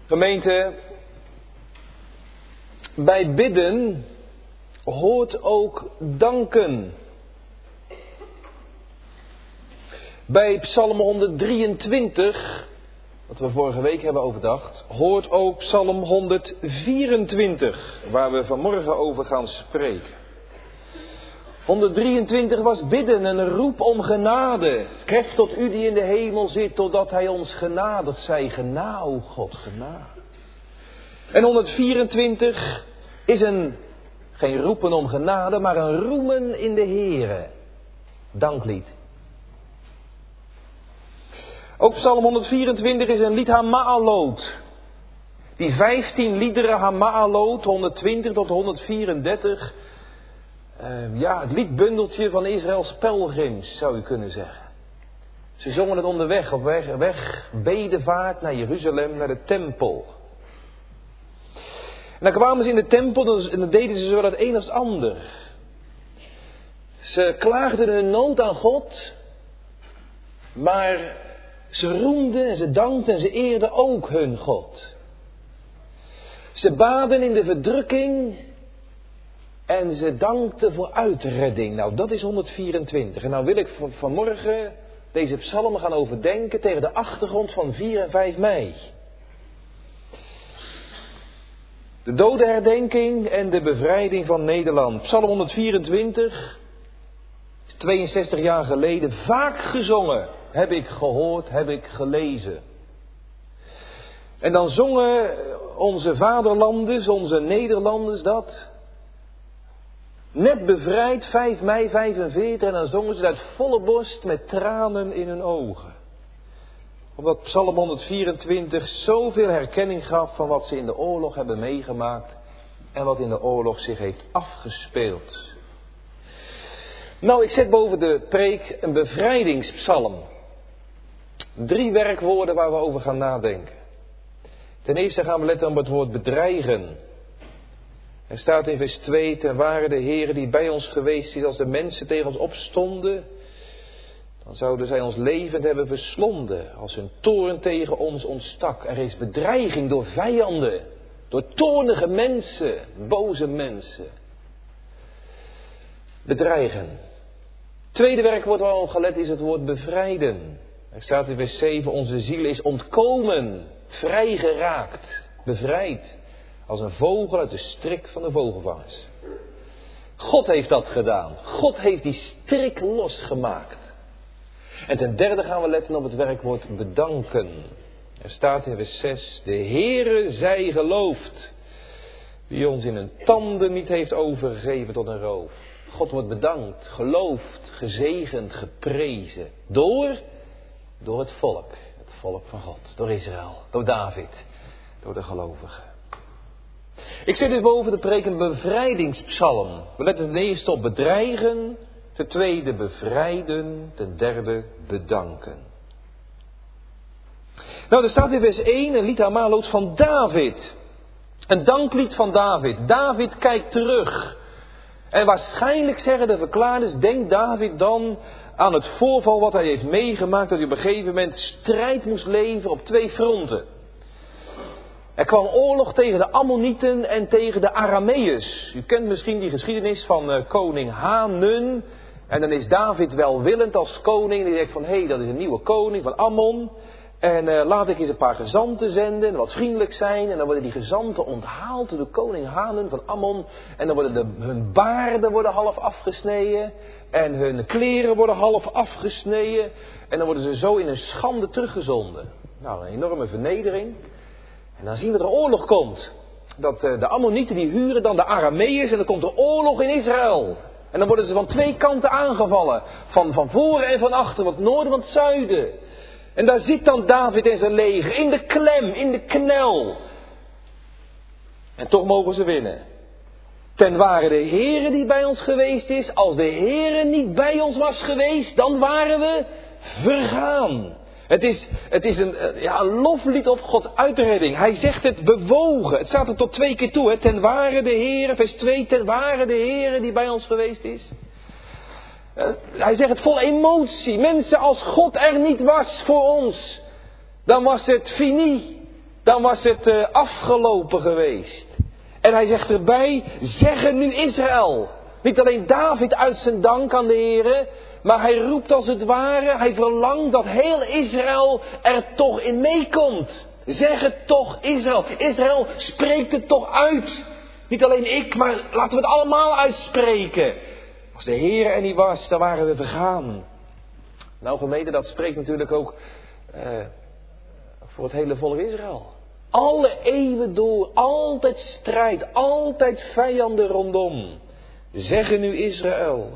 Gemeente, bij bidden hoort ook danken. Bij Psalm 123, wat we vorige week hebben overdacht, hoort ook Psalm 124, waar we vanmorgen over gaan spreken. 123 was bidden, een roep om genade. Kreft tot u die in de hemel zit, totdat hij ons genadig zij. Gena, o God, gena. En 124 is geen roepen om genade, maar een roemen in de Here. Danklied. Ook Psalm 124 is een lied Hama'alot. Die 15 liederen Hama'alot, 120 tot 134... het liedbundeltje van Israëls pelgrims, zou u kunnen zeggen. Ze zongen het onderweg, op weg bedevaart naar Jeruzalem, naar de tempel. En dan kwamen ze in de tempel en dan deden ze zowel het een als het ander. Ze klaagden hun nood aan God, maar ze roemden en ze dankten en ze eerden ook hun God. Ze baden in de verdrukking en ze dankten voor uitredding. Nou, dat is 124. En nou wil ik vanmorgen deze psalmen gaan overdenken tegen de achtergrond van 4 en 5 mei. De dodenherdenking en de bevrijding van Nederland. Psalm 124, 62 jaar geleden, vaak gezongen. Heb ik gehoord, heb ik gelezen. En dan zongen onze vaderlanders, onze Nederlanders dat. Net bevrijd, 5 mei 45, en dan zongen ze uit volle borst met tranen in hun ogen. Omdat Psalm 124 zoveel herkenning gaf van wat ze in de oorlog hebben meegemaakt en wat in de oorlog zich heeft afgespeeld. Nou, ik zet boven de preek een bevrijdingspsalm. 3 werkwoorden waar we over gaan nadenken. Ten eerste gaan we letten op het woord bedreigen. Er staat in vers 2, ten ware de Heere die bij ons geweest is, als de mensen tegen ons opstonden, dan zouden zij ons levend hebben verslonden, als hun toorn tegen ons ontstak. Er is bedreiging door vijanden, door toornige mensen, boze mensen. Bedreigen. Tweede werkwoord waar we op gelet is het woord bevrijden. Er staat in vers 7, onze ziel is ontkomen, vrijgeraakt, bevrijd. Als een vogel uit de strik van de vogelvangers. God heeft dat gedaan. God heeft die strik losgemaakt. En ten derde gaan we letten op het werkwoord bedanken. Er staat in vers 6. De Heere zij geloofd. Die ons in een tanden niet heeft overgegeven tot een roof. God wordt bedankt, geloofd, gezegend, geprezen. Door het volk. Het volk van God. Door Israël. Door David. Door de gelovigen. Ik zet dit boven de preek een bevrijdingspsalm. We letten ten eerste op bedreigen, ten tweede bevrijden, ten derde bedanken. Nou, er staat in vers 1 een lied Hama'alot van David. Een danklied van David. David kijkt terug. En waarschijnlijk zeggen de verklaarders, denkt David dan aan het voorval wat hij heeft meegemaakt, dat hij op een gegeven moment strijd moest leveren op 2 fronten. Er kwam oorlog tegen de Ammonieten en tegen de Arameeërs. U kent misschien die geschiedenis van koning Hanun. En dan is David welwillend als koning. En die zegt van, hé, dat is een nieuwe koning van Ammon. En laat ik eens een paar gezanten zenden en wat vriendelijk zijn. En dan worden die gezanten onthaald door de koning Hanun van Ammon. En dan worden hun baarden worden half afgesneden. En hun kleren worden half afgesneden. En dan worden ze zo in een schande teruggezonden. Nou, een enorme vernedering. En dan zien we dat er oorlog komt. Dat de Ammonieten die huren dan de Arameeërs en dan komt er oorlog in Israël. En dan worden ze van 2 kanten aangevallen. Van voren en van achter, van het noorden en van het zuiden. En daar zit dan David en zijn leger in de klem, in de knel. En toch mogen ze winnen. Ten ware de Heere die bij ons geweest is. Als de Heere niet bij ons was geweest, dan waren we vergaan. Het is een loflied op Gods uitredding. Hij zegt het bewogen. Het staat er tot 2 keer toe. Hè? Ten ware de Heere, vers 2. Ten ware de Heere die bij ons geweest is. Hij zegt het vol emotie. Mensen, als God er niet was voor ons, dan was het fini. dan was het afgelopen geweest. En hij zegt erbij, zeggen nu Israël. Niet alleen David uit zijn dank aan de Heere, maar hij roept als het ware, hij verlangt dat heel Israël er toch in meekomt. Zeg het toch Israël. Israël, spreekt het toch uit. Niet alleen ik, maar laten we het allemaal uitspreken. Als de Heer er niet was, dan waren we vergaan. Nou gemeente, dat spreekt natuurlijk ook voor het hele volk Israël. Alle eeuwen door, altijd strijd, altijd vijanden rondom. Zeggen nu Israël.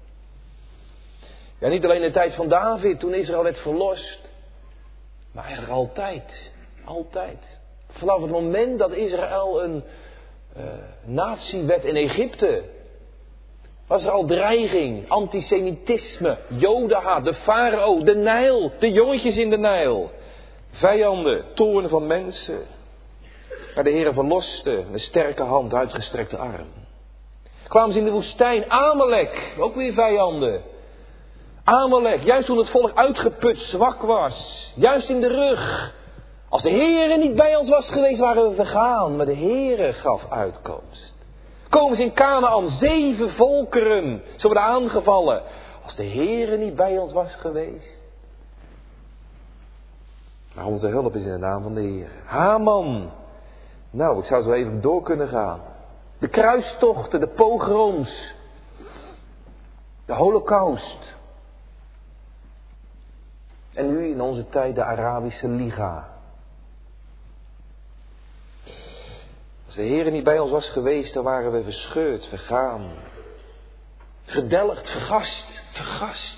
Ja, niet alleen in de tijd van David, toen Israël werd verlost. Maar eigenlijk altijd. Altijd. Vanaf het moment dat Israël een natie werd in Egypte, was er al dreiging, antisemitisme, jodenhaat, de farao, de Nijl, de jongetjes in de Nijl. Vijanden, toorn van mensen. Maar de Heer verloste, een sterke hand, uitgestrekte arm. Kwamen ze in de woestijn, Amalek, ook weer vijanden. Amalek, juist toen het volk uitgeput, zwak was, juist in de rug. Als de Heere niet bij ons was geweest, waren we vergaan, maar de Heere gaf uitkomst. Komen ze in Kanaan, 7 volkeren, ze worden aangevallen. Als de Heere niet bij ons was geweest. Maar onze hulp is in de naam van de Heer. Haman. Nou, ik zou zo even door kunnen gaan. De kruistochten, de pogroms. De Holocaust. En nu in onze tijd de Arabische Liga. Als de Heer niet bij ons was geweest, dan waren we verscheurd, vergaan. Verdelgd, vergast.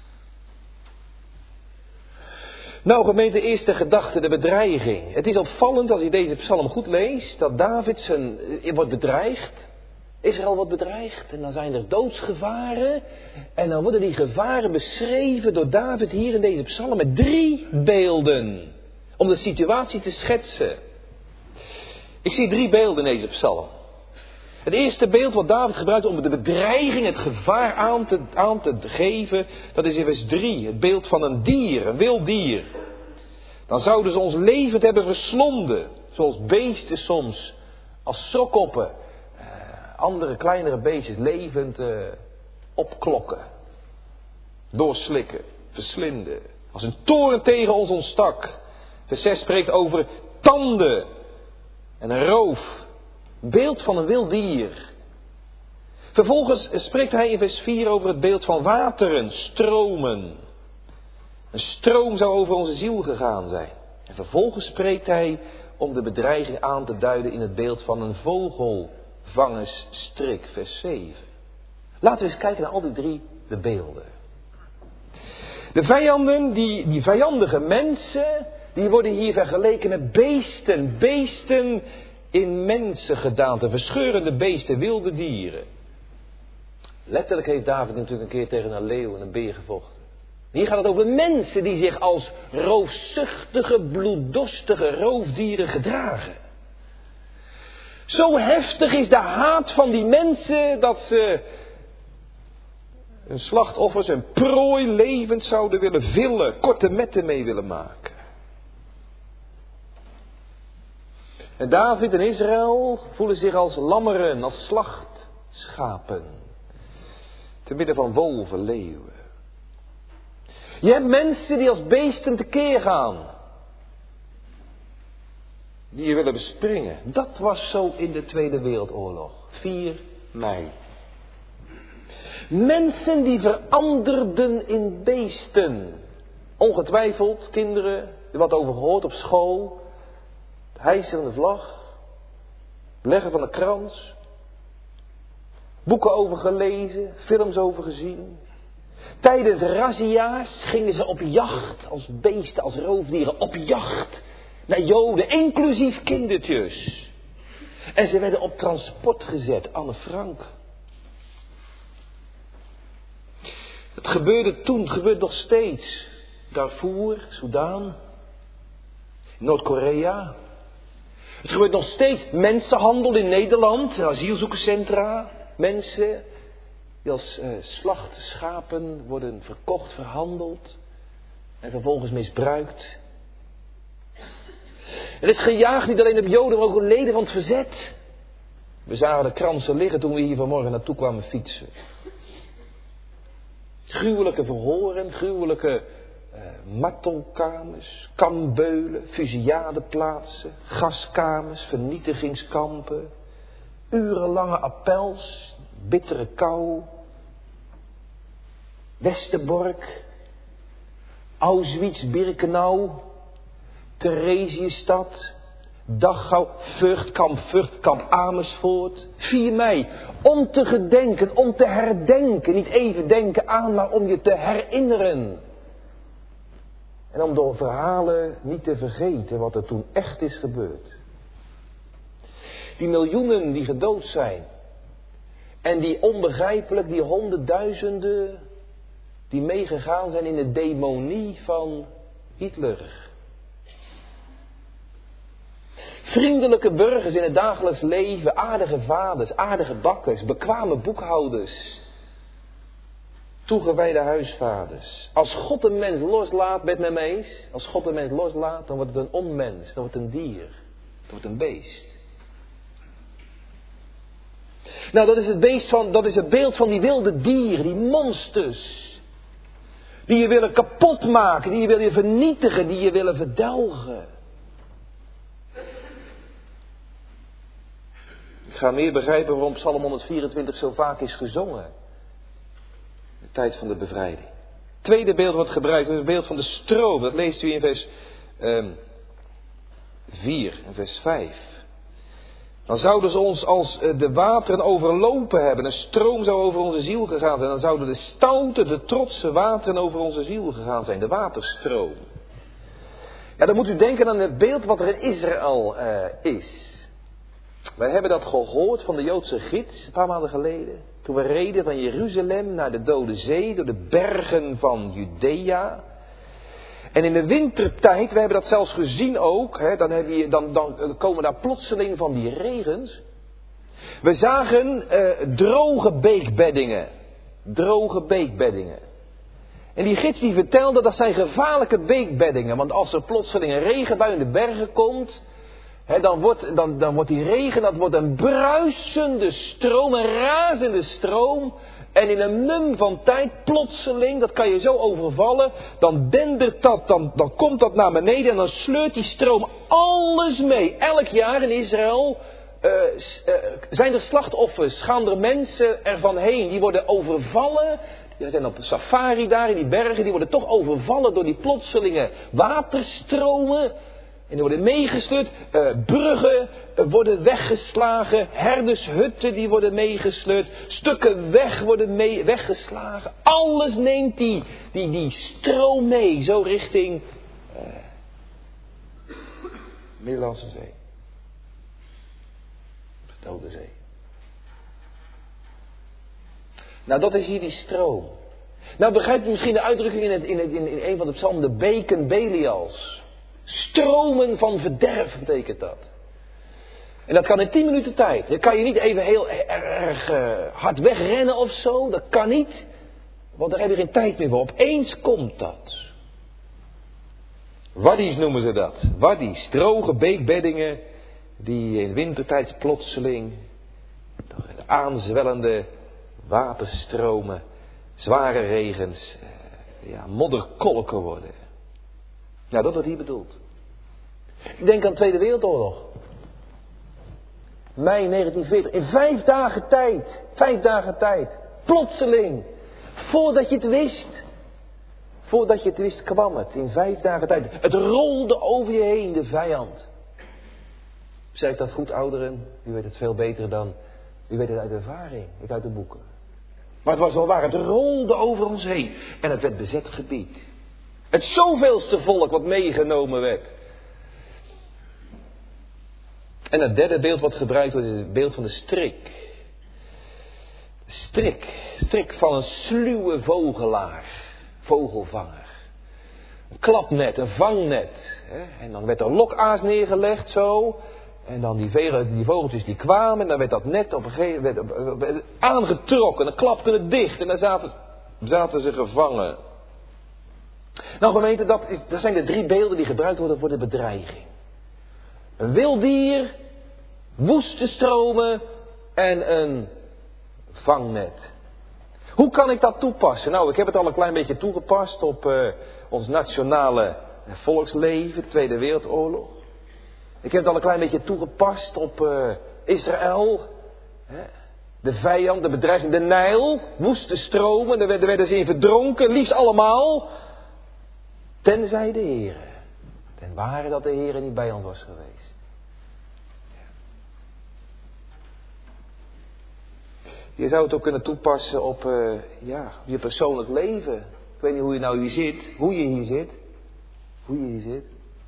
Nou gemeente, eerste gedachte, de bedreiging. Het is opvallend als je deze psalm goed leest, dat David wordt bedreigd. Israël wordt bedreigd en dan zijn er doodsgevaren. En dan worden die gevaren beschreven door David hier in deze psalm met 3 beelden. Om de situatie te schetsen. Ik zie 3 beelden in deze psalm. Het eerste beeld wat David gebruikt om de bedreiging, het gevaar aan te geven, dat is in vers 3. Het beeld van een dier, een wild dier. Dan zouden ze ons levend hebben verslonden. Zoals beesten soms, als sokkoppen, andere kleinere beestjes levend opklokken. Doorslikken, verslinden. Als een toren tegen ons ontstak. Vers 6 spreekt over tanden en een roof. Beeld van een wild dier. Vervolgens spreekt hij in vers 4 over het beeld van wateren, stromen. Een stroom zou over onze ziel gegaan zijn. En vervolgens spreekt hij om de bedreiging aan te duiden in het beeld van een vogelvangersstrik, vers 7. Laten we eens kijken naar al die 3 de beelden. De vijanden, die vijandige mensen, die worden hier vergeleken met beesten. Beesten in mensengedaante, verscheurende beesten, wilde dieren. Letterlijk heeft David natuurlijk een keer tegen een leeuw en een beer gevochten. Hier gaat het over mensen die zich als roofzuchtige, bloeddorstige roofdieren gedragen. Zo heftig is de haat van die mensen dat ze hun slachtoffers en prooi levend zouden willen villen, korte metten mee willen maken. En David en Israël voelen zich als lammeren, als slachtschapen. Te midden van wolven, leeuwen. Je hebt mensen die als beesten tekeer gaan. Die je willen bespringen. Dat was zo in de Tweede Wereldoorlog. 4 mei. Mensen die veranderden in beesten. Ongetwijfeld, kinderen, er wat over gehoord op school. Het hijsen van de vlag. Leggen van de krans. Boeken over gelezen, films over gezien. Tijdens razzia's gingen ze op jacht als beesten, als roofdieren, op jacht naar Joden, inclusief kindertjes. En ze werden op transport gezet, Anne Frank. Het gebeurde toen, het gebeurt nog steeds. Darfur, Soudaan, Noord-Korea. Het gebeurt nog steeds mensenhandel in Nederland, asielzoekerscentra. Mensen die als slachtschapen worden verkocht, verhandeld en vervolgens misbruikt. Er is gejaagd niet alleen op Joden, maar ook op leden van het verzet. We zagen de kransen liggen toen we hier vanmorgen naartoe kwamen fietsen. Gruwelijke verhoren, gruwelijke martelkamers, kambeulen, fusiliadeplaatsen, gaskamers, vernietigingskampen, urenlange appels, bittere kou, Westerbork, Auschwitz-Birkenau, Theresienstadt, Dachau, Vught, kamp Amersfoort. 4 mei, om te gedenken, om te herdenken. Niet even denken aan, maar om je te herinneren. En om door verhalen niet te vergeten wat er toen echt is gebeurd. Die miljoenen die gedood zijn. En die onbegrijpelijk, die honderdduizenden die meegegaan zijn in de demonie van Hitler. Vriendelijke burgers in het dagelijks leven, aardige vaders, aardige bakkers, bekwame boekhouders, toegewijde huisvaders. Als God een mens loslaat, ben je het met me eens? Als God een mens loslaat, dan wordt het een onmens, dan wordt het een dier, dan wordt het een beest. Nou, dat is het beeld van die wilde dieren, die monsters. Die je willen kapot maken, die je willen vernietigen, die je willen verdelgen. Ik ga meer begrijpen waarom Psalm 124 zo vaak is gezongen. De tijd van de bevrijding. Tweede beeld wat gebruikt is het beeld van de stroom. Dat leest u in vers 4 en vers 5. Dan zouden ze ons als de wateren overlopen hebben. Een stroom zou over onze ziel gegaan zijn. Dan zouden de stoute, de trotse wateren over onze ziel gegaan zijn. De waterstroom. Ja, dan moet u denken aan het beeld wat er in Israël is. Wij hebben dat gehoord van de Joodse gids een paar maanden geleden. Toen we reden van Jeruzalem naar de Dode Zee, door de bergen van Judea. En in de wintertijd, we hebben dat zelfs gezien ook, hè, dan komen daar plotseling van die regens. We zagen droge beekbeddingen. Droge beekbeddingen. En die gids die vertelde dat zijn gevaarlijke beekbeddingen. Want als er plotseling een regenbui in de bergen komt, dan wordt die regen, dat wordt een bruisende stroom, een razende stroom. En in een mum van tijd, plotseling, dat kan je zo overvallen, dan dendert dat, dan komt dat naar beneden en dan sleurt die stroom alles mee. Elk jaar in Israël zijn er slachtoffers, gaan er mensen ervan heen, die worden overvallen. Die zijn op safari daar in die bergen, die worden toch overvallen door die plotselinge waterstromen. En die worden meegesleurd, bruggen worden weggeslagen, herdershutten die worden meegesleurd, stukken weg worden weggeslagen. Alles neemt die stroom mee, zo richting Middellandse Zee. De Dode Zee. Nou, dat is hier die stroom. Nou, begrijpt u misschien de uitdrukking in een van de psalmen, de beken Belials. Stromen van verderf betekent dat. En dat kan in 10 minuten tijd. Dan kan je niet even heel erg hard wegrennen of zo. Dat kan niet. Want daar heb je geen tijd meer voor. Opeens komt dat. Waddies noemen ze dat. Waddies, droge beekbeddingen. Die in wintertijd plotseling door aanzwellende waterstromen, zware regens, modderkolken worden. Nou, dat wordt hier bedoeld. Ik denk aan de Tweede Wereldoorlog. Mei 1940. In 5 dagen tijd. Plotseling. Voordat je het wist kwam het. In 5 dagen tijd. Het rolde over je heen, de vijand. Zeg ik dat goed, ouderen? U weet het veel beter dan. U weet het uit ervaring. Ik uit de boeken. Maar het was wel waar. Het rolde over ons heen. En het werd bezet gebied. Het zoveelste volk wat meegenomen werd. En het derde beeld wat gebruikt wordt is het beeld van de strik. Strik van een sluwe vogelaar. Vogelvanger. Een klapnet, een vangnet. En dan werd er lokaas neergelegd zo. En dan die vogeltjes die kwamen. En dan werd dat net op een gegeven moment aangetrokken. En dan klapte het dicht. En dan zaten ze gevangen. Nou gemeente, dat zijn de 3 beelden die gebruikt worden voor de bedreiging. Een wild dier, woeste stromen en een vangnet. Hoe kan ik dat toepassen? Nou, ik heb het al een klein beetje toegepast op ons nationale volksleven, de Tweede Wereldoorlog. Ik heb het al een klein beetje toegepast op Israël. De vijand, de bedreiging, de Nijl, woeste stromen, daar werden ze in verdronken, liefst allemaal. Tenzij de Heere. Ten ware dat de Heere niet bij ons was geweest. Je zou het ook kunnen toepassen op je persoonlijk leven. Ik weet niet hoe je nou hier zit. Hoe je hier zit.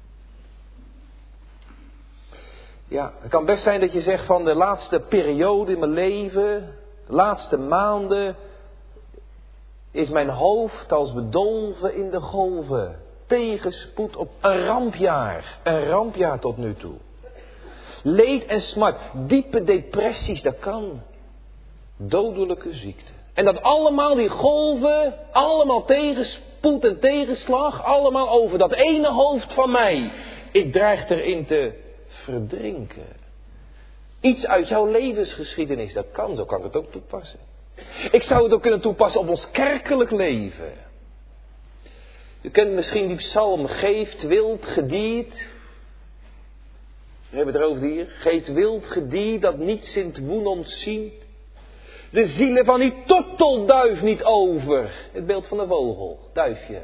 Ja, het kan best zijn dat je zegt van de laatste periode in mijn leven, de laatste maanden, is mijn hoofd als bedolven in de golven. Tegenspoed op een rampjaar tot nu toe. Leed en smart, diepe depressies, dat kan. Dodelijke ziekte. En dat allemaal die golven, allemaal tegenspoed en tegenslag, allemaal over dat ene hoofd van mij. Ik dreig erin te verdrinken. Iets uit jouw levensgeschiedenis, dat kan, zo kan ik het ook toepassen. Ik zou het ook kunnen toepassen op ons kerkelijk leven. U kent misschien die psalm, geeft wild gediert. We hebben het erover hier. Geeft wild gediert dat niet sint woen ontzien. De zielen van die tortelduif niet over. Het beeld van de vogel, duifje.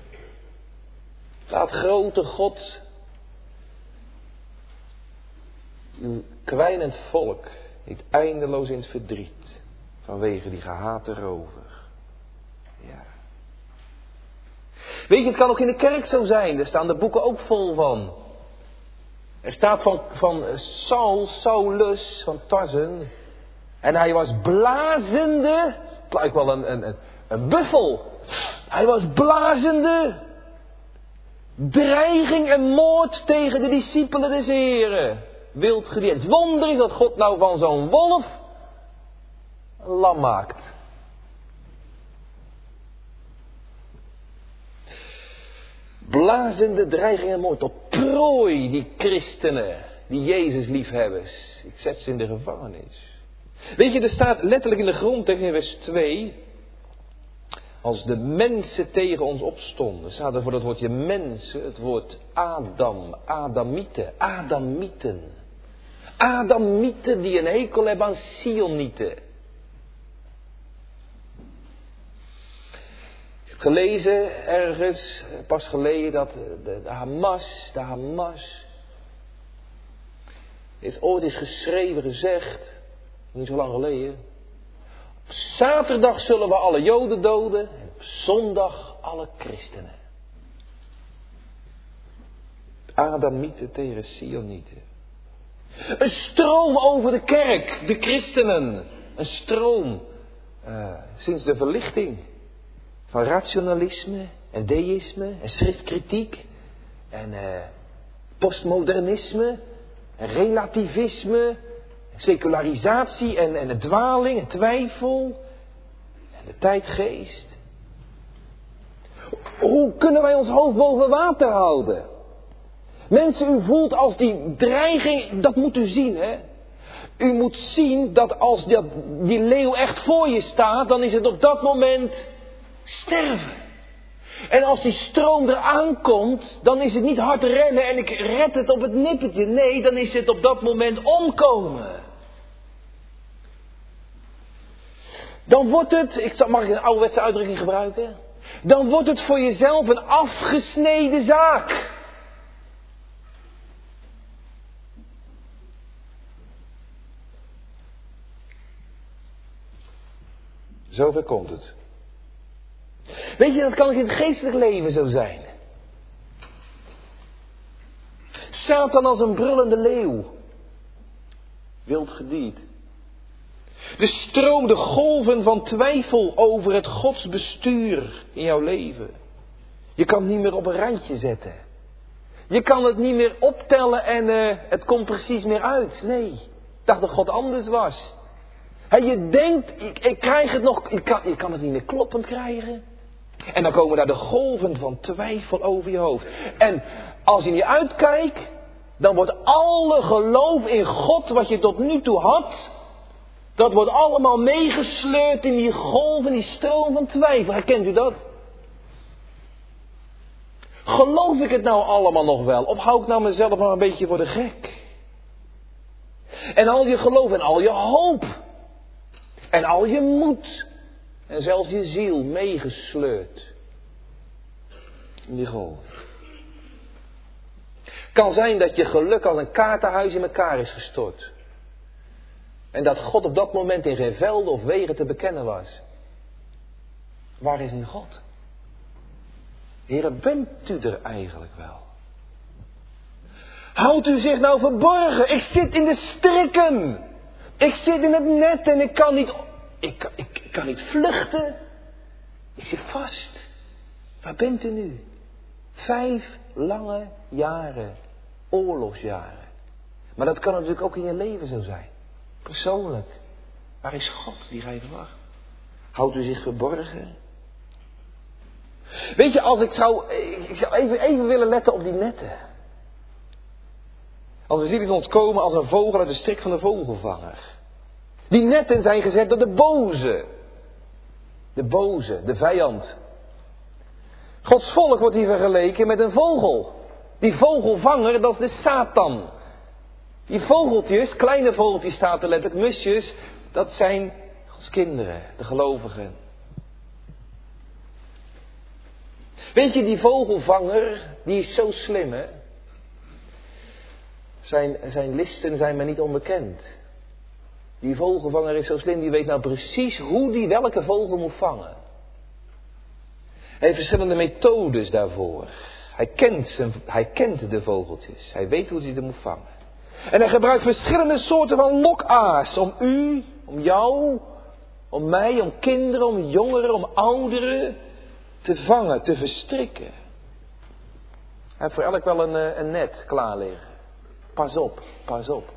Laat grote God uw kwijnend volk niet eindeloos in het verdriet. Vanwege die gehate rover. Ja. Weet je, het kan ook in de kerk zo zijn. Daar staan de boeken ook vol van. Er staat van Saulus, van Tarsen. En hij was blazende. Het lijkt wel een buffel. Hij was blazende. Dreiging en moord tegen de discipelen des Heren. Wild gedierd. Het wonder is dat God nou van zo'n wolf een lam maakt. Blazende dreiging en moord. Tot prooi die christenen. Die Jezus liefhebbers. Ik zet ze in de gevangenis. Weet je, er staat letterlijk in de grondtekst in vers 2. Als de mensen tegen ons opstonden. Staat er voor dat woordje mensen het woord Adam. Adamieten. Adamieten die een hekel hebben aan Sionieten. Ik heb gelezen ergens, pas geleden, dat de Hamas heeft ooit eens geschreven, gezegd, niet zo lang geleden. Op zaterdag zullen we alle Joden doden en op zondag alle christenen. Adamieten tegen Sionieten. Een stroom over de kerk, de christenen. Een stroom sinds de verlichting. Van rationalisme en deïsme en schriftkritiek. En postmodernisme en relativisme. En secularisatie en de dwaling en twijfel. En de tijdgeest. Hoe kunnen wij ons hoofd boven water houden? Mensen, u voelt als die dreiging, dat moet u zien, hè. U moet zien dat als die leeuw echt voor je staat, dan is het op dat moment sterven. En als die stroom eraan komt, dan is het niet hard rennen en ik red het op het nippertje. Nee, dan is het op dat moment omkomen. Dan wordt het, mag ik een ouderwetse uitdrukking gebruiken? Dan wordt het voor jezelf een afgesneden zaak. Zover komt het. Weet je, dat kan ook in het geestelijk leven zo zijn. Satan als een brullende leeuw. Wild gedierd. De stroom, de golven van twijfel over het godsbestuur in jouw leven. Je kan het niet meer op een rijtje zetten. Je kan het niet meer optellen en het komt precies meer uit. Nee, ik dacht dat God anders was. Je denkt, ik krijg het nog, je kan het niet meer kloppend krijgen. En dan komen daar de golven van twijfel over je hoofd. En als je niet uitkijkt, dan wordt alle geloof in God wat je tot nu toe had, dat wordt allemaal meegesleurd in die golf, in die stroom van twijfel. Herkent u dat? Geloof ik het nou allemaal nog wel? Of hou ik nou mezelf maar een beetje voor de gek? En al je geloof en al je hoop. En al je moed. En zelfs je ziel meegesleurd. In die golf. Kan zijn dat je geluk als een kaartenhuis in elkaar is gestort. En dat God op dat moment in geen velden of wegen te bekennen was. Waar is nu God? Heere, bent u er eigenlijk wel? Houdt u zich nou verborgen? Ik zit in de strikken. Ik zit in het net en ik kan niet vluchten. Ik zit vast. Waar bent u nu? 5 lange jaren. Oorlogsjaren. Maar dat kan natuurlijk ook in je leven zo zijn. Persoonlijk. Waar is God die gij verwacht? Houdt u zich verborgen? Weet je, als ik zou even willen letten op die netten. Als er ziel is ontkomen als een vogel uit de strik van de vogelvanger. Die netten zijn gezet door de boze. De boze, de vijand. Gods volk wordt hier vergeleken met een vogel. Die vogelvanger, dat is de Satan. Die vogeltjes, kleine vogeltjes staat er letterlijk, musjes, dat zijn Gods kinderen, de gelovigen. Weet je, die vogelvanger, die is zo slim, hè. Zijn listen zijn me niet onbekend. Die vogelvanger is zo slim, die weet nou precies hoe die welke vogel moet vangen. Hij heeft verschillende methodes daarvoor. Hij kent de vogeltjes. Hij weet hoe hij ze moet vangen. En hij gebruikt verschillende soorten van lokaars. Om u, om jou, om mij, om kinderen, om jongeren, om ouderen te vangen, te verstrikken. Hij heeft voor elk wel een net klaar liggen. Pas op, pas op.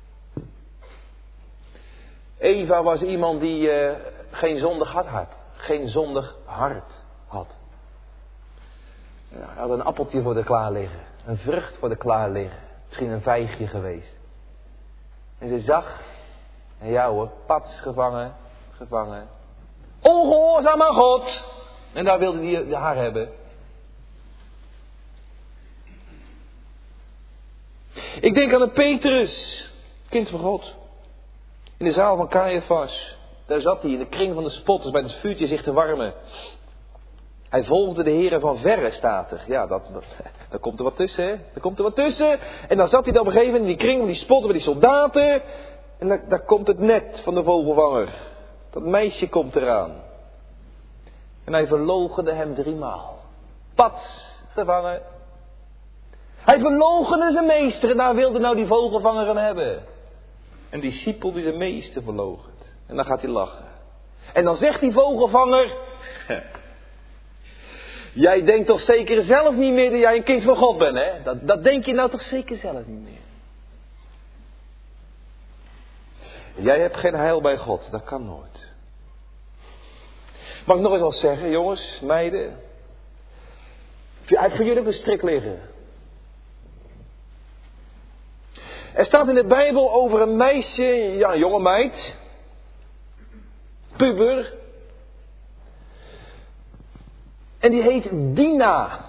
Eva was iemand die geen zondig hart had. Geen zondig hart had. Hij had een appeltje voor de klaar liggen. Een vrucht voor de klaar liggen. Misschien een vijgje geweest. En ze zag. En ja hoor, pats gevangen. Ongehoorzaam aan God. En daar wilde hij haar hebben. Ik denk aan een Petrus. Kind van God. In de zaal van Caiaphas. Daar zat hij in de kring van de spotters bij het vuurtje zich te warmen. Hij volgde de heren van verre, staat er. Ja, daar komt er wat tussen, hè. Daar komt er wat tussen. En dan zat hij dan op een gegeven moment in die kring van die spotters bij die soldaten. En daar komt het net van de vogelvanger. Dat meisje komt eraan. En hij verloochende hem 3 maal. Pats, gevangen. Hij verloochende zijn meester en daar wilde nou die vogelvanger aan hebben. Een discipel die zijn meester verloochent. En dan gaat hij lachen. En dan zegt die vogelvanger. Jij denkt toch zeker zelf niet meer dat jij een kind van God bent, hè? Dat denk je nou toch zeker zelf niet meer. Jij hebt geen heil bij God, dat kan nooit. Mag ik nog eens wat zeggen, jongens, meiden? Hij heeft voor jullie op een strik liggen. Er staat in de Bijbel over een meisje, ja, een jonge meid. Puber. En die heet Dina.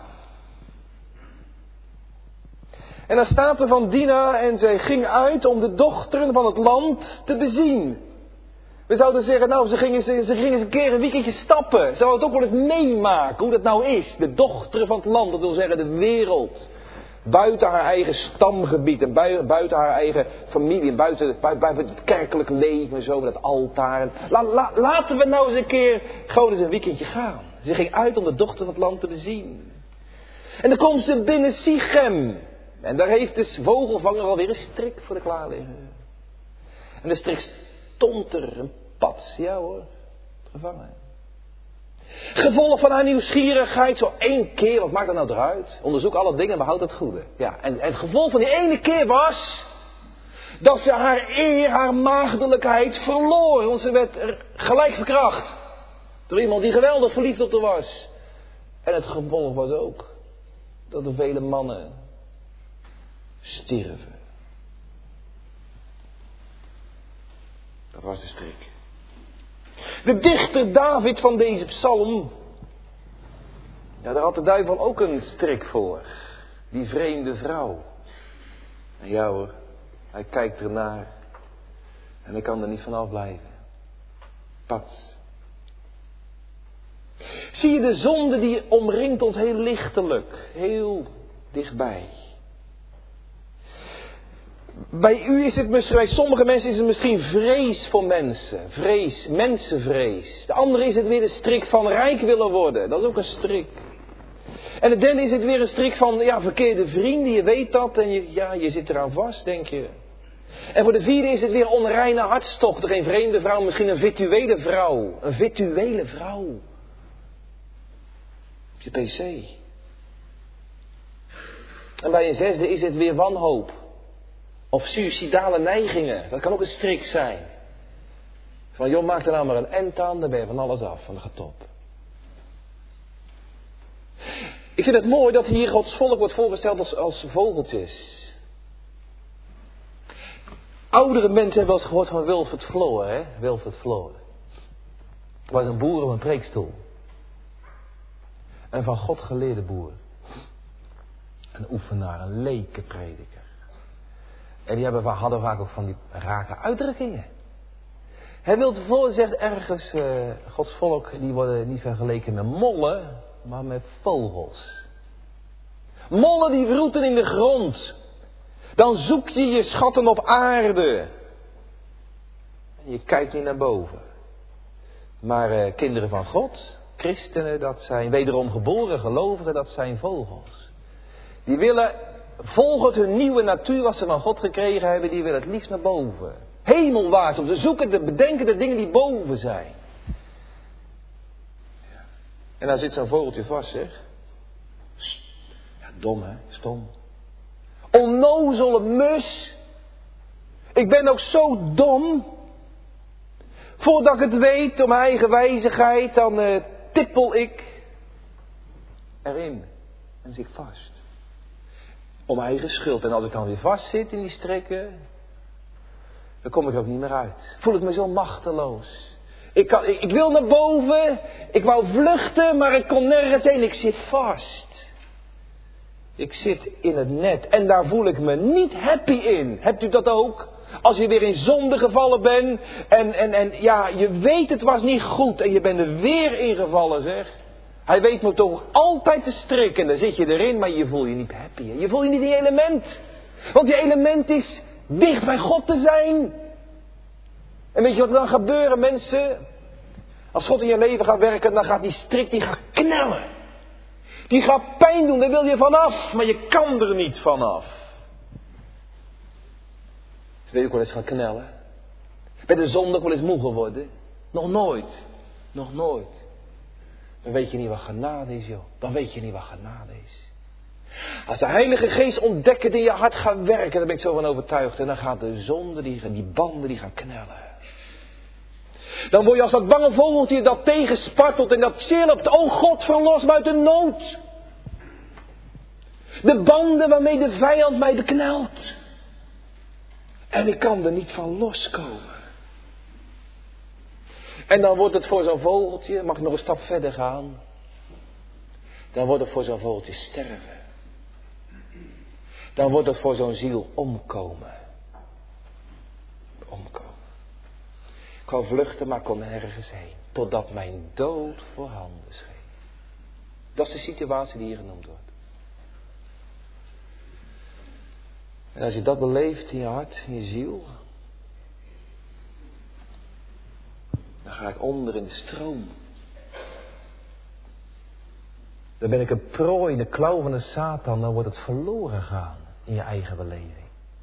En dan staat er van Dina en zij ging uit om de dochteren van het land te bezien. We zouden zeggen, nou, ze ging eens een keer een weekendje stappen. Ze wouden het ook wel eens meemaken hoe dat nou is. De dochteren van het land, dat wil zeggen de wereld. Buiten haar eigen stamgebied en buiten haar eigen familie. Buiten het kerkelijk leven en zo, met het altaar. Laten we nou eens een keer gewoon eens een weekendje gaan. Ze ging uit om de dochter van het land te bezien. En dan komt ze binnen Sichem. En daar heeft de vogelvanger alweer een strik voor de klaar liggen. En de strik stond er, een pats, ja hoor, gevangen. Gevolg van haar nieuwsgierigheid, zo 1 keer, wat maakt dat nou eruit? Onderzoek alle dingen, behoud het goede. Ja, en het gevolg van die 1 keer was dat ze haar eer, haar maagdelijkheid verloor. Want ze werd gelijk verkracht door iemand die geweldig verliefd op haar was. En het gevolg was ook dat er vele mannen stierven. Dat was de strik. De dichter David van deze psalm, ja, daar had de duivel ook een strik voor. Die vreemde vrouw. En ja hoor, hij kijkt ernaar en hij kan er niet van afblijven. Pats. Zie je de zonde die omringt ons heel lichtelijk, heel dichtbij. Bij u is het misschien, bij sommige mensen is het misschien vrees voor mensen. Vrees, mensenvrees. De andere is het weer de strik van rijk willen worden. Dat is ook een strik. En de derde is het weer een strik van verkeerde vrienden. Je weet dat en je zit eraan vast, denk je. En voor de vierde is het weer onreine hartstochten. Geen vreemde vrouw, misschien een virtuele vrouw. Een virtuele vrouw. Op je pc. En bij een zesde is het weer wanhoop. Of suïcidale neigingen. Dat kan ook een strik zijn. Van joh, maak er nou maar een end aan, dan ben je van alles af, van de getop. Ik vind het mooi dat hier Gods volk wordt voorgesteld als vogeltjes. Oudere mensen hebben wel eens gehoord van Wilfred Floor, hè? Wilfred Floor. Was een boer op een preekstoel. Een van God geleerde boer. Een oefenaar, een lekenprediker. En die hadden vaak ook van die rake uitdrukkingen. Hij wil tevoren zegt ergens, Gods volk, die worden niet vergeleken met mollen, maar met vogels. Mollen die wroeten in de grond. Dan zoek je je schatten op aarde. En je kijkt niet naar boven. Maar kinderen van God, christenen, dat zijn wederom geboren gelovigen, dat zijn vogels. Die willen, volgens hun nieuwe natuur, wat ze van God gekregen hebben, die willen het liefst naar boven. Hemelwaarts, om te zoeken, te bedenken de dingen die boven zijn. En daar zit zo'n vogeltje vast, zeg. Ja, dom hè, stom. Onnozele mus. Ik ben ook zo dom. Voordat ik het weet, door mijn eigen wijzigheid, dan tippel ik erin. En zit ik vast. Om mijn eigen schuld. En als ik dan weer vast zit in die strikken, dan kom ik er ook niet meer uit. Voel ik me zo machteloos. Ik wil naar boven. Ik wou vluchten, maar ik kon nergens heen. Ik zit vast. Ik zit in het net. En daar voel ik me niet happy in. Hebt u dat ook? Als je weer in zonde gevallen bent. En je weet het was niet goed. En je bent er weer in gevallen, zeg. Hij weet me toch altijd te strikken. Dan zit je erin, maar je voel je niet happy. Je voel je niet in je element. Want je element is dicht bij God te zijn. En weet je wat er dan gebeuren, mensen? Als God in je leven gaat werken, dan gaat die strik, die gaat knellen. Die gaat pijn doen, daar wil je vanaf. Maar je kan er niet vanaf. Weet je ook wel eens gaan knellen? Ben de zondag wel eens moe geworden? Nog nooit. Nog nooit. Dan weet je niet wat genade is, joh. Dan weet je niet wat genade is. Als de Heilige Geest ontdekkend in je hart gaat werken, daar ben ik zo van overtuigd. En dan gaat de zonde, die banden, die gaan knellen. Dan word je als dat bange vogeltje dat tegenspartelt en dat zilpt. O God, verlos me uit de nood. De banden waarmee de vijand mij beknelt. En ik kan er niet van loskomen. En dan wordt het voor zo'n vogeltje, mag ik nog een stap verder gaan. Dan wordt het voor zo'n vogeltje sterven. Dan wordt het voor zo'n ziel omkomen. Omkomen. Ik wou vluchten, maar kon nergens heen. Totdat mijn dood voorhanden scheen. Dat is de situatie die hier genoemd wordt. En als je dat beleeft in je hart, in je ziel, dan ga ik onder in de stroom. Dan ben ik een prooi in de klauw van de Satan, dan wordt het verloren gaan in je eigen beleving.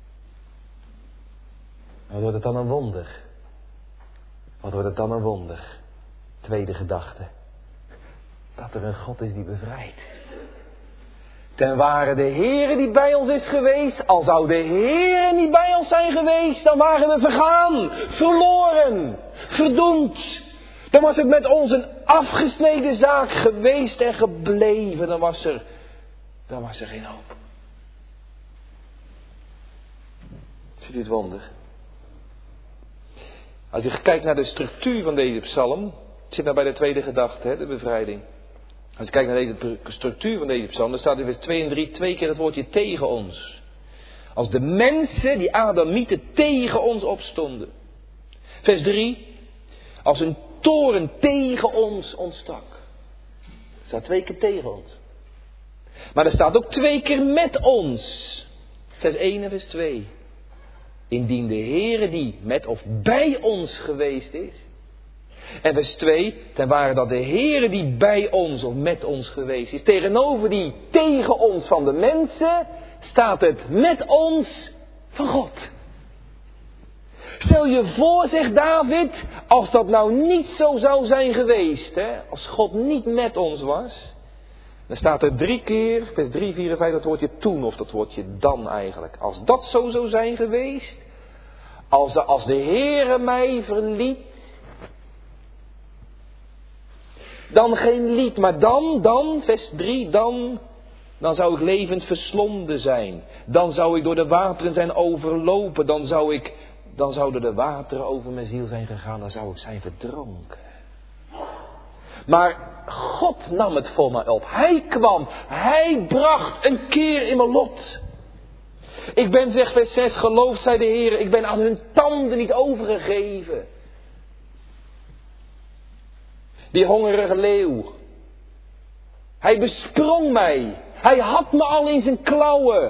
Wat wordt het dan een wonder? Wat wordt het dan een wonder? Tweede gedachte. Dat er een God is die bevrijdt. Ten ware de Heere die bij ons is geweest. Al zou de Heere niet bij ons zijn geweest, dan waren we vergaan, verloren, verdoemd. Dan was het met ons een afgesneden zaak geweest en gebleven. Dan was er geen hoop. Ziet u het wonder? Als je kijkt naar de structuur van deze psalm. Ik zit nou bij de tweede gedachte, hè, de bevrijding. Als je kijkt naar deze structuur van deze psalm, dan staat in vers 2 en 3 2 keer het woordje tegen ons. Als de mensen, die Adamieten, tegen ons opstonden. Vers 3. Als een toren tegen ons ontstak. Er staat 2 keer tegen ons. Maar er staat ook 2 keer met ons. Vers 1 en vers 2. Indien de Heere die met of bij ons geweest is. En vers 2. Ten ware dat de Heere die bij ons of met ons geweest is. Tegenover die tegen ons van de mensen staat het met ons van God. Stel je voor, zegt David, als dat nou niet zo zou zijn geweest. Hè, als God niet met ons was. Dan staat er 3 keer, vers 3, 4 en 5, dat woordje toen of dat woordje dan eigenlijk. Als dat zo zou zijn geweest. Als de Heere mij verliet. Dan geen lied, maar dan, vers 3, dan zou ik levend verslonden zijn. Dan zou ik door de wateren zijn overlopen. Dan zouden de wateren over mijn ziel zijn gegaan. Dan zou ik zijn verdronken. Maar God nam het voor mij op. Hij kwam. Hij bracht een keer in mijn lot. Ik ben, zegt vers 6, geloofd zij de Heer. Ik ben aan hun tanden niet overgegeven. Die hongerige leeuw. Hij besprong mij. Hij had me al in zijn klauwen.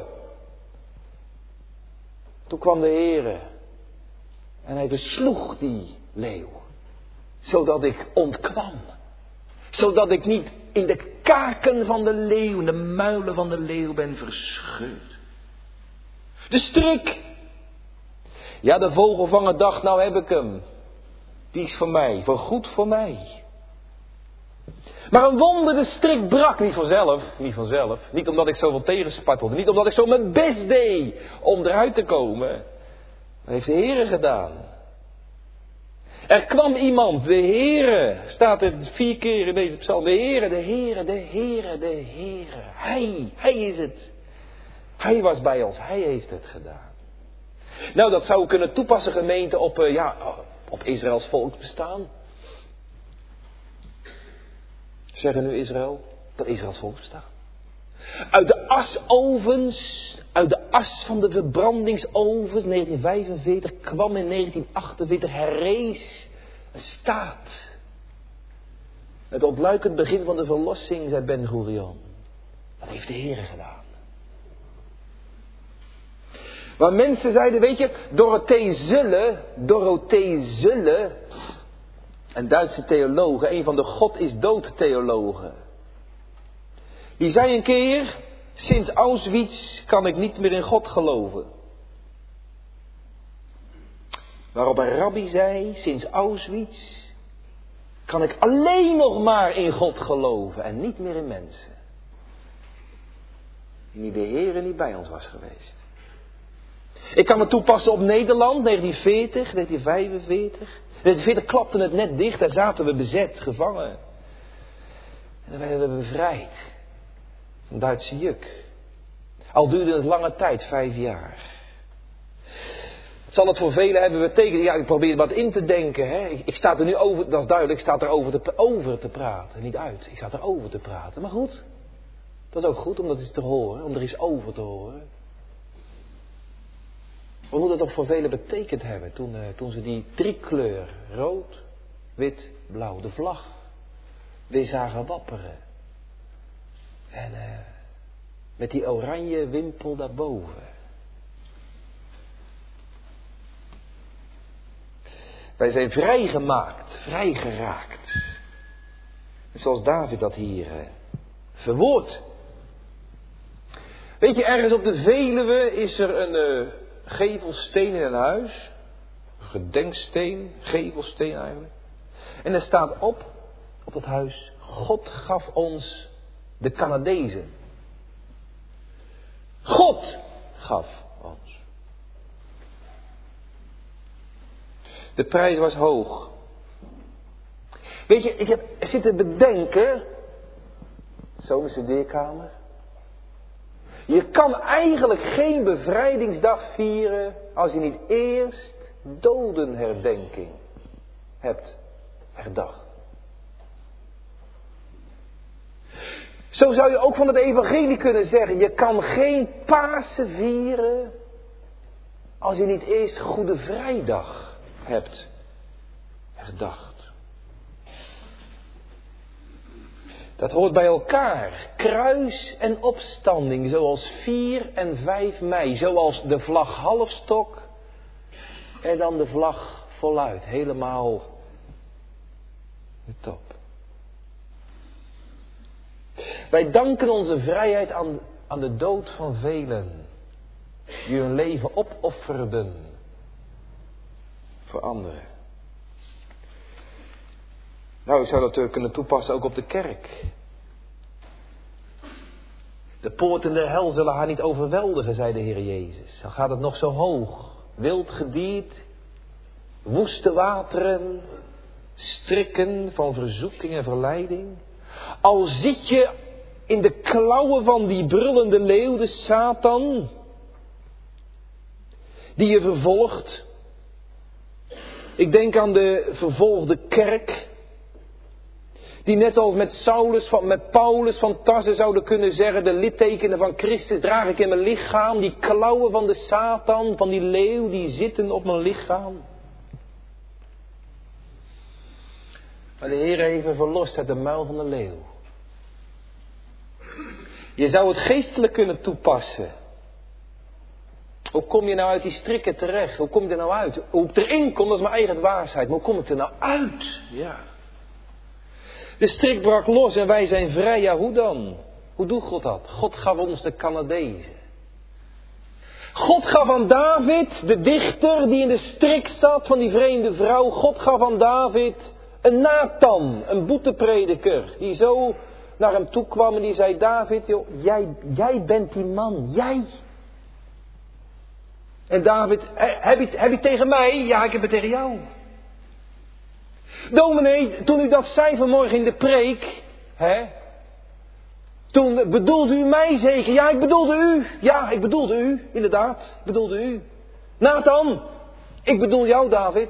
Toen kwam de Heer. En hij versloeg die leeuw. Zodat ik ontkwam. Zodat ik niet in de kaken van de leeuw, in de muilen van de leeuw ben verscheurd. De strik. Ja, de vogelvanger dacht, nou heb ik hem. Die is voor mij, voorgoed voor mij. Maar een wonder, de strik brak niet vanzelf. Niet omdat ik zoveel tegenspartelde. Niet omdat ik zo mijn best deed om eruit te komen. Dat heeft de Heere gedaan. Er kwam iemand, de Heere, staat er 4 keer in deze psalm. De Heere, de Heere, de Heere, de Heere. Hij is het. Hij was bij ons, hij heeft het gedaan. Nou, dat zou kunnen toepassen, gemeente, op Israëls volksbestaan. Zeggen nu Israël, dat Israëls volksbestaan. Uit de asovens, uit de as van de verbrandingsovens, 1945, kwam in 1948, herrees een staat. Het ontluikend begin van de verlossing, zei Ben Gurion. Dat heeft de Heere gedaan. Waar mensen zeiden, weet je, Dorothee Zulle, een Duitse theologe, een van de God is dood theologen. Die zei een keer, sinds Auschwitz kan ik niet meer in God geloven. Waarop een rabbi zei, sinds Auschwitz kan ik alleen nog maar in God geloven en niet meer in mensen. Die de Heere niet bij ons was geweest. Ik kan het toepassen op Nederland, 1940, 1945. 1940 klapte het net dicht, daar zaten we bezet, gevangen. En dan werden we bevrijd. Van Duitse juk. Al duurde het lange tijd, 5 jaar. Wat zal het voor velen hebben betekend? Ja, ik probeer wat in te denken. Hè. Ik sta er nu over, dat is duidelijk, ik sta er over te praten. Niet uit, ik sta er over te praten. Maar goed, dat is ook goed om dat eens te horen, om er eens over te horen. Wat moet het toch voor velen betekend hebben toen ze die 3 kleur, rood, wit, blauw, de vlag, weer zagen wapperen. En met die oranje wimpel daarboven. Wij zijn vrijgemaakt, vrijgeraakt. Zoals David dat hier verwoordt. Weet je, ergens op de Veluwe is er een gevelsteen in een huis. Een gedenksteen, gevelsteen eigenlijk. En er staat op dat huis, God gaf ons de Canadezen. God gaf ons. De prijs was hoog. Weet je, ik heb zitten bedenken, zo in mijn studeerkamer. Je kan eigenlijk geen bevrijdingsdag vieren als je niet eerst dodenherdenking hebt herdacht. Zo zou je ook van het evangelie kunnen zeggen, je kan geen Pasen vieren als je niet eerst Goede Vrijdag hebt herdacht. Dat hoort bij elkaar. Kruis en opstanding, zoals 4 en 5 mei. Zoals de vlag halfstok en dan de vlag voluit. Helemaal de top. Wij danken onze vrijheid aan de dood van velen. Die hun leven opofferden voor anderen. Nou, ik zou dat kunnen toepassen ook op de kerk. De poorten der hel zullen haar niet overweldigen, zei de Heer Jezus. Dan gaat het nog zo hoog. Wild gediert, woeste wateren, strikken van verzoeking en verleiding. Al zit je in de klauwen van die brullende leeuw, de Satan, die je vervolgt. Ik denk aan de vervolgde kerk, die net als met Paulus van Tarse zouden kunnen zeggen, de littekenen van Christus draag ik in mijn lichaam. Die klauwen van de Satan, van die leeuw, die zitten op mijn lichaam. Maar de Heer heeft me verlost uit de muil van de leeuw. Je zou het geestelijk kunnen toepassen. Hoe kom je nou uit die strikken terecht? Hoe kom je er nou uit? Hoe ik erin kom, dat is mijn eigen waarsheid. Maar hoe kom ik er nou uit? Ja. De strik brak los en wij zijn vrij. Ja, hoe dan? Hoe doet God dat? God gaf ons de Canadezen. God gaf aan David, de dichter die in de strik zat van die vreemde vrouw. God gaf aan David een Nathan, een boeteprediker. Die zo naar hem toe kwam en die zei, David, joh, jij bent die man. Jij. En David, heb je het tegen mij? Ja, ik heb het tegen jou. Dominee, toen u dat zei vanmorgen in de preek, toen bedoelde u mij zeker? Ja, ik bedoelde u. Ja, ik bedoelde u, inderdaad. Ik bedoelde u. Nathan, ik bedoel jou, David.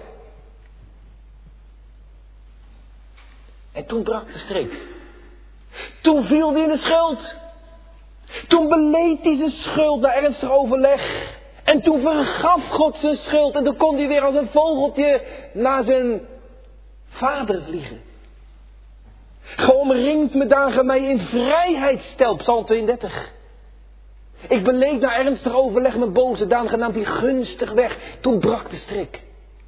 En toen brak de strik. Toen viel hij in de schuld. Toen beleed hij zijn schuld na ernstig overleg. En toen vergaf God zijn schuld. En toen kon hij weer als een vogeltje naar zijn vader vliegen. Geomringd met dagen mij in vrijheid stelt. Psalm 32. Ik beleed na ernstig overleg mijn boze dagen genaamd die gunstig weg. Toen brak de strik.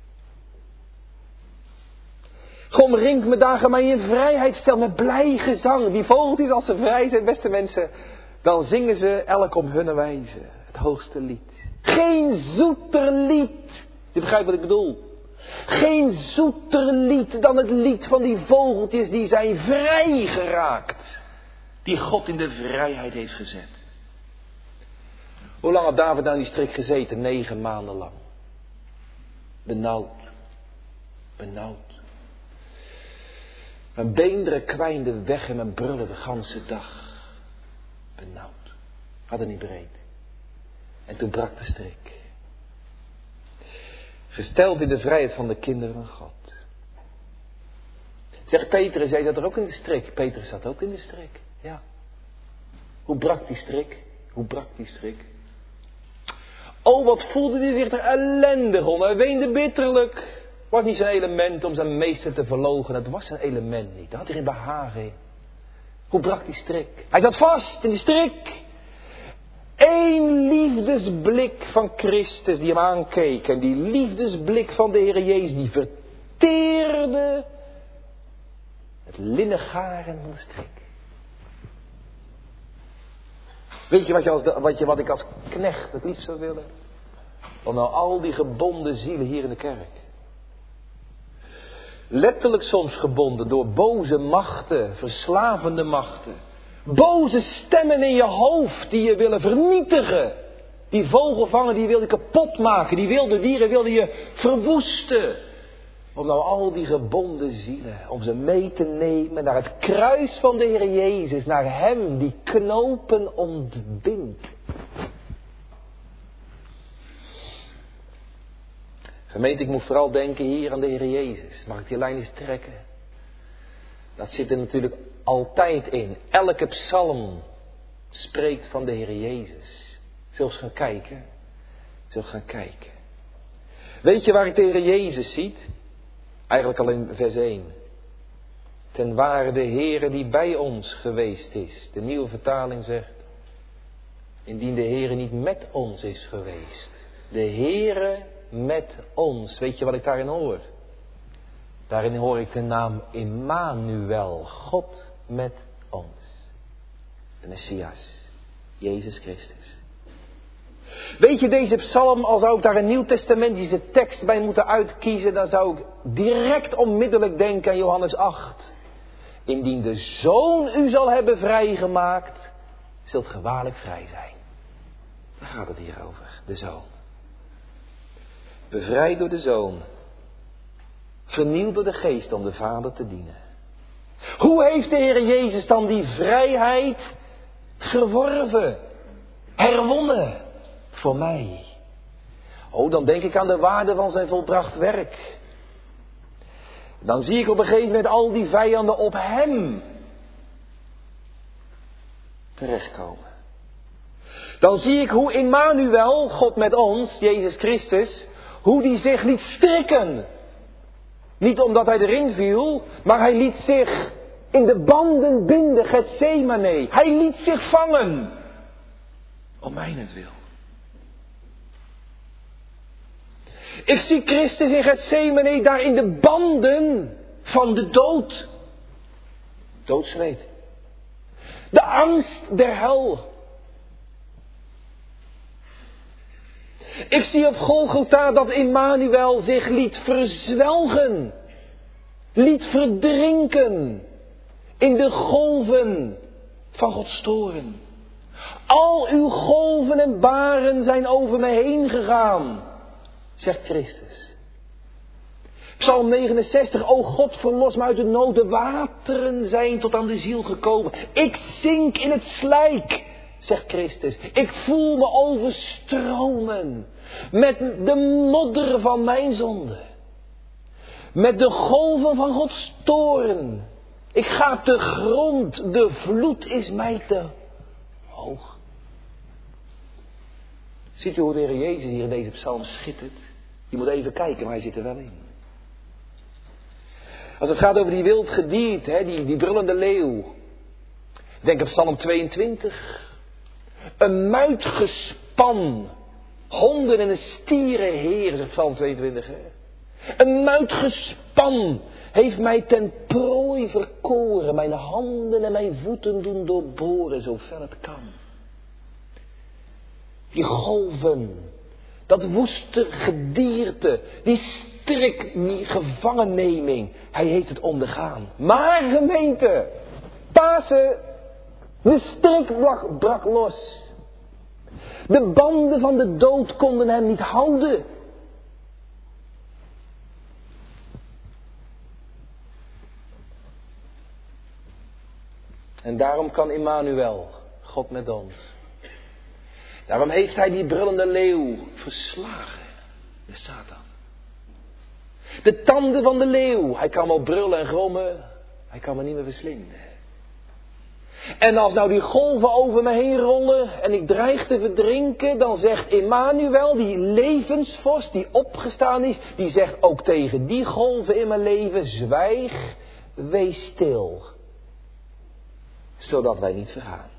Geomringd met dagen mij in vrijheid stelt met blij gezang. Die vogeltjes als ze vrij zijn, beste mensen, dan zingen ze elk op hun wijze het hoogste lied. Geen zoeter lied. Je begrijpt wat ik bedoel. Geen zoeter lied dan het lied van die vogeltjes die zijn vrij geraakt. Die God in de vrijheid heeft gezet. Hoe lang had David aan die strik gezeten? 9 maanden lang. Benauwd. Mijn beenderen kwijnden weg en mijn brullen de ganse dag. Benauwd. Had het niet breed. En toen brak de strik. Gesteld in de vrijheid van de kinderen van God. Zegt Petrus, jij zat er ook in de strik. Petrus zat ook in de strik. Ja. Hoe brak die strik? Oh, wat voelde hij zich er ellendig om. Hij weende bitterlijk. Het was niet zijn element om zijn meester te verloochenen. Het was zijn element niet. Daar had hij geen behagen in. Hoe brak die strik? Hij zat vast in die strik. Eén liefdesblik van Christus die hem aankeek. En die liefdesblik van de Heer Jezus die verteerde het linnen garen van de strik. Weet je wat ik als knecht het liefst zou willen? Om nou al die gebonden zielen hier in de kerk. Letterlijk soms gebonden door boze machten, verslavende machten. Boze stemmen in je hoofd die je willen vernietigen. Die vogelvanger die wil je kapot maken. Die wilde dieren wilde je verwoesten. Om nou al die gebonden zielen, om ze mee te nemen naar het kruis van de Heer Jezus. Naar Hem die knopen ontbindt. Gemeente, ik moet vooral denken hier aan de Heer Jezus. Mag ik die lijn eens trekken? Dat zit er natuurlijk altijd in. Elke psalm spreekt van de Heer Jezus. Zullen we gaan kijken? Weet je waar ik de Heer Jezus ziet? Eigenlijk al in vers 1. Ten ware de Heere die bij ons geweest is. De nieuwe vertaling zegt. Indien de Heere niet met ons is geweest. De Heere met ons. Weet je wat ik daarin hoor? Daarin hoor ik de naam Immanuel. God met ons. De Messias. Jezus Christus. Weet je, deze psalm, al zou ik daar een Nieuw Testamentische tekst bij moeten uitkiezen, dan zou ik direct onmiddellijk denken aan Johannes 8. Indien de Zoon u zal hebben vrijgemaakt, zult ge waarlijk vrij zijn. Daar gaat het hier over, de Zoon. Bevrijd door de Zoon. Vernieuwd door de Geest om de Vader te dienen. Hoe heeft de Heer Jezus dan die vrijheid verworven? Herwonnen? Voor mij. Oh, dan denk ik aan de waarde van zijn volbracht werk. Dan zie ik op een gegeven moment al die vijanden op hem terechtkomen. Dan zie ik hoe Immanuel, God met ons, Jezus Christus, hoe die zich liet strikken. Niet omdat hij erin viel, maar hij liet zich in de banden binden, Getsemane. Hij liet zich vangen. Om mijnentwil. Ik zie Christus in Getsemane daar in de banden van de dood. Doodsleed. De angst der hel. Ik zie op Golgotha dat Immanuel zich liet verzwelgen. Liet verdrinken. In de golven van Gods toorn. Al uw golven en baren zijn over me heen gegaan. Zegt Christus. Psalm 69. O God, verlos me uit de nood. De wateren zijn tot aan de ziel gekomen. Ik zink in het slijk. Zegt Christus. Ik voel me overstromen. Met de modder van mijn zonde. Met de golven van Gods toorn. Ik ga te grond. De vloed is mij te hoog. Ziet u hoe de Heer Jezus hier in deze psalm schittert? Je moet even kijken, maar hij zit er wel in. Als het gaat over die wild gedierte, die brullende leeuw. Denk op Psalm 22. Een muitgespan. Honden en een stierenheer, zegt Psalm 22. Hè? Een muitgespan heeft mij ten prooi verkoren. Mijn handen en mijn voeten doen doorboren, zo ver het kan. Die golven. Dat woeste gedierte. Die gevangennneming. Hij heeft het ondergaan. Maar gemeente. Pasen. De strik brak los. De banden van de dood konden hem niet houden. En daarom kan Immanuel, God met ons. Daarom heeft hij die brullende leeuw verslagen. De Satan. De tanden van de leeuw. Hij kan wel brullen en grommen. Hij kan me niet meer verslinden. En als nou die golven over me heen rollen en ik dreig te verdrinken, dan zegt Immanuel, die levensvorst die opgestaan is, die zegt ook tegen die golven in mijn leven, zwijg, wees stil. Zodat wij niet vergaan.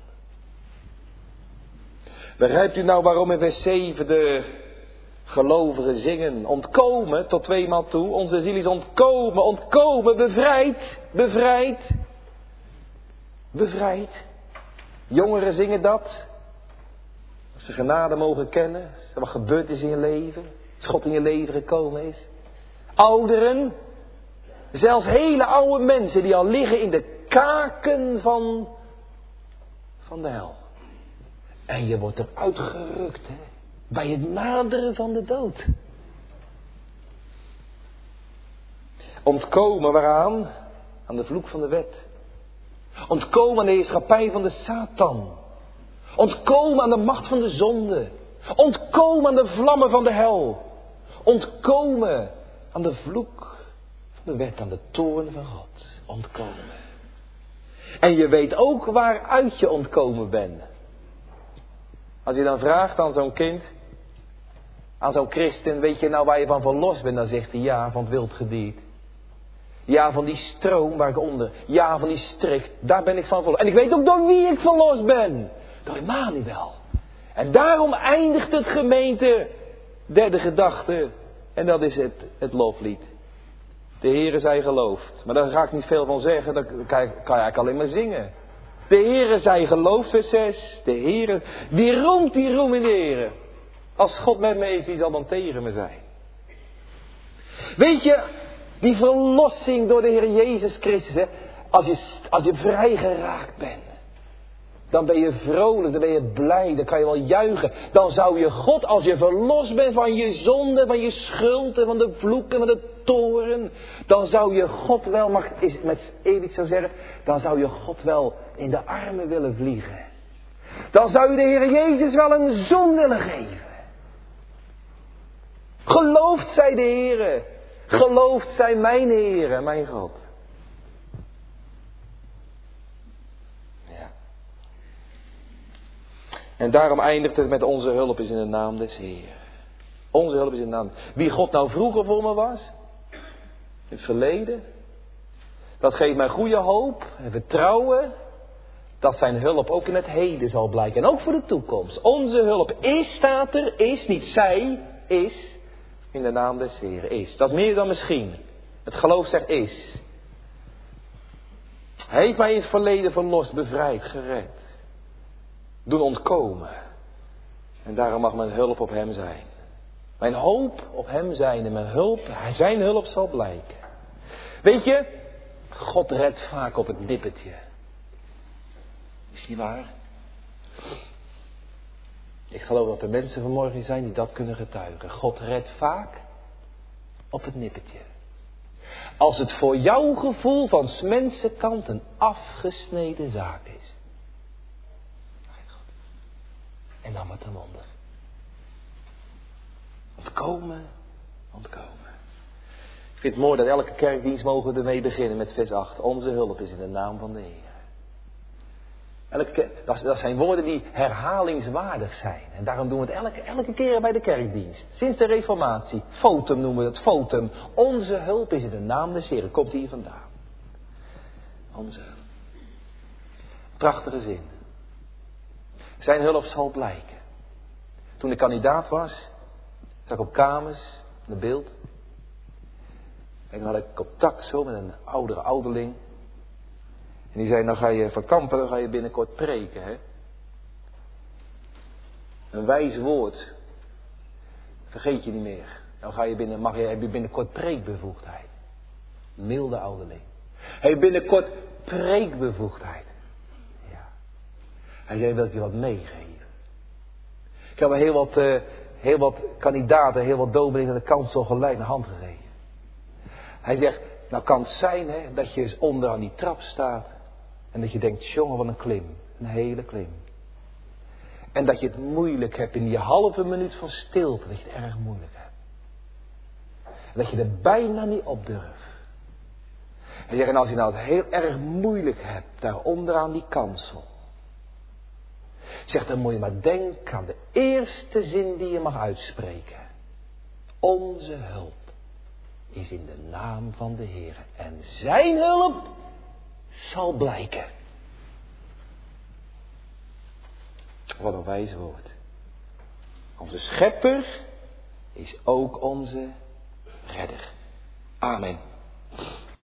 Begrijpt u nou waarom in vers 7 de gelovigen zingen? Ontkomen tot 2 maal toe. Onze ziel is ontkomen, ontkomen, bevrijd, bevrijd. Bevrijd. Jongeren zingen dat. Als ze genade mogen kennen. Wat gebeurd is in je leven. Als God in je leven gekomen is. Ouderen. Zelfs hele oude mensen die al liggen in de kaken van de hel. En je wordt eruit gerukt, hè, bij het naderen van de dood. Ontkomen waaraan? Aan de vloek van de wet. Ontkomen aan de heerschappij van de Satan. Ontkomen aan de macht van de zonde. Ontkomen aan de vlammen van de hel. Ontkomen aan de vloek van de wet, aan de toorn van God. Ontkomen. En je weet ook waaruit je ontkomen bent. Als je dan vraagt aan zo'n kind, aan zo'n christen, weet je nou waar je van verlost bent? Dan zegt hij ja, van het wild gediert. Ja, van die stroom waar ik onder. Ja, van die strik, daar ben ik van verlost. En ik weet ook door wie ik verlost ben. Door Emmanuel. En daarom eindigt het gemeente, derde gedachte. En dat is het loflied. De Heere zij geloofd. Maar daar ga ik niet veel van zeggen, dat kan je eigenlijk alleen maar zingen. De Heere zij geloofd, vers 6. De Heere, wie roemt die roem in de Heere. Als God met me is, wie zal dan tegen me zijn? Weet je, die verlossing door de Heer Jezus Christus, hè, als je vrijgeraakt bent, dan ben je vrolijk, dan ben je blij, dan kan je wel juichen. Dan zou je God, als je verlost bent van je zonde, van je schuld en van de vloeken, van de toren, dan zou je God wel, mag ik met eeuwig zo zeggen, dan zou je God wel in de armen willen vliegen. Dan zou je de Heer Jezus wel een zoen willen geven. Geloofd zij de Heere. Geloofd zij mijn Heere, mijn God. Ja. En daarom eindigt het met onze hulp is in de naam des Heeren. Onze hulp is in de naam. Wie God nou vroeger voor me was, in het verleden, dat geeft mij goede hoop en vertrouwen dat zijn hulp ook in het heden zal blijken. En ook voor de toekomst. Onze hulp is, staat er, is, niet zij, is. In de naam des Heeren, is. Dat is meer dan misschien. Het geloof zegt is. Hij heeft mij in het verleden verlost, bevrijd, gered. Doen ontkomen. En daarom mag mijn hulp op hem zijn. Mijn hoop op hem zijn en mijn hulp, zijn hulp zal blijken. Weet je, God redt vaak op het nippertje. Is niet waar? Ik geloof dat er mensen vanmorgen zijn die dat kunnen getuigen. God redt vaak op het nippertje. Als het voor jouw gevoel van 's mensenkant een afgesneden zaak is. En dan wordt een wonder. Ontkomen, ontkomen. Ik vind het mooi dat elke kerkdienst mogen ermee beginnen met vers 8. Onze hulp is in de naam van de Heer. Dat zijn woorden die herhalingswaardig zijn. En daarom doen we het elke keer bij de kerkdienst. Sinds de Reformatie. Fotum noemen we het. Fotum. Onze hulp is in de naam des Heeren. Komt hier vandaan. Onze hulp. Prachtige zin. Zijn hulp zal blijken. Toen ik kandidaat was, zat ik op kamers, in een beeld. En dan had ik contact zo met een oudere ouderling. En die zei, nou ga je van Kampen, dan ga je binnenkort preken, hè. Een wijs woord. Vergeet je niet meer. Dan heb je binnenkort preekbevoegdheid. Milde ouderling. Heb je binnenkort preekbevoegdheid. Ja. Hij zei, wil ik je wat meegeven. Ik heb heel wat kandidaten, heel wat dominees aan de kansel gelijk een hand gegeven. Hij zegt, nou kan het zijn hè, dat je eens onder aan die trap staat. En dat je denkt, jongen, wat een klim. Een hele klim. En dat je het moeilijk hebt in die halve minuut van stilte. Dat je het erg moeilijk hebt. En dat je er bijna niet op durft. Hij zegt, en als je nou het heel erg moeilijk hebt, daaronder aan die kansel. Zegt, dan moet je maar denken aan de eerste zin die je mag uitspreken. Onze hulp is in de naam van de Heer. En zijn hulp zal blijken. Wat een wijs woord. Onze schepper is ook onze redder. Amen.